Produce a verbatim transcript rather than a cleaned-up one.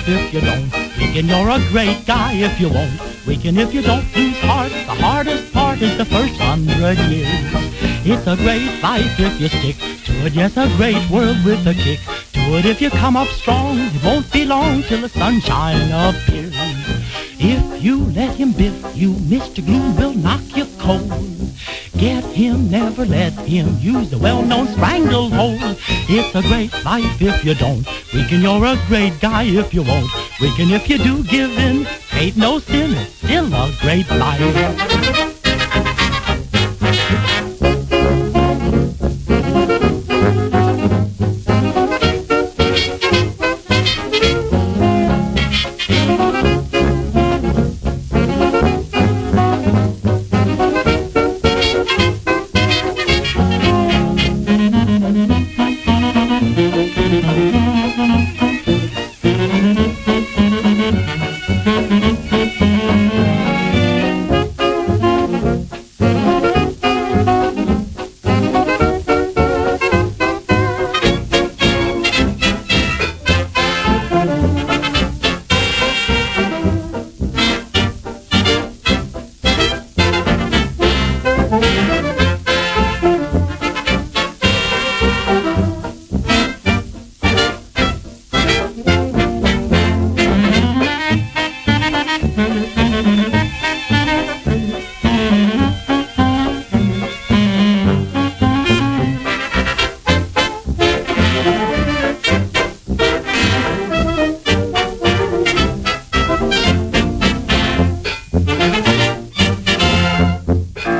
if you don't. Weaken, you're a great guy if you won't. Weaken if you don't lose heart. The hardest part is the first hundred years. It's a great life if you stick to it. Yes, a great world with a kick to it. If you come up strong, it won't be long till the sunshine appears. If you let him biff you, Mister Gloom will knock you cold. Get him, never let him use the well-known stranglehold. It's a great life if you don't. Weaken, you're a great guy if you won't. Weaken, if you do give in, ain't no sin, it's still a great life. Thank you.